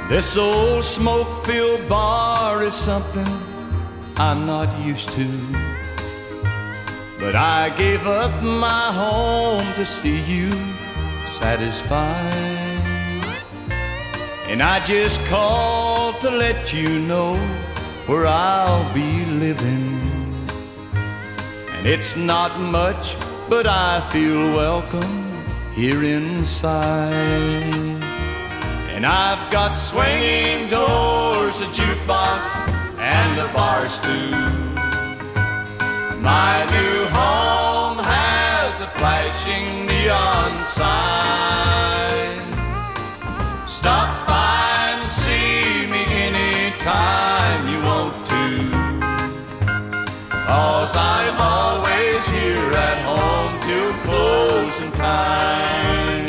This old smoke-filled bar is something I'm not used to, but I gave up my home to see you satisfied. And I just called to let you know where I'll be living. And it's not much, but I feel welcome here inside. And I've got swinging doors, a jukebox, and a bar stool. My new home has a flashing neon sign. Stop by and see me anytime you want to, 'cause I'm always here at home till closing time.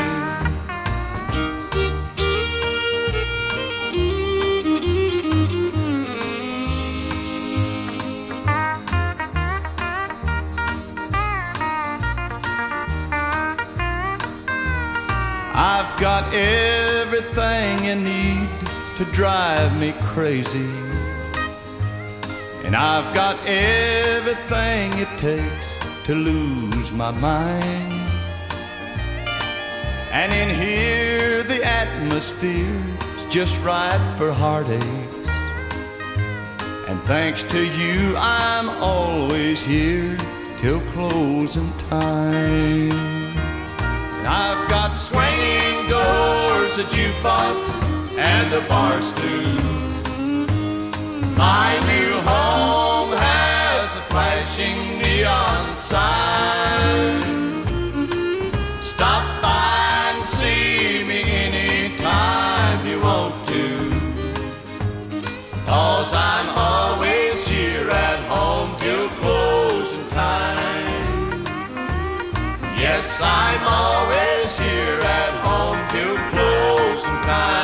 I've got everything you need to drive me crazy, and I've got everything it takes to lose my mind. And in here the atmosphere's just right for heartaches, and thanks to you I'm always here till closing time. I've got swinging doors, a jukebox, and a bar stool. My new home has a flashing neon sign. Stop by and see me anytime you want to, 'cause I'm always here at home till closing time. Yes, I'm always here at home till closing time.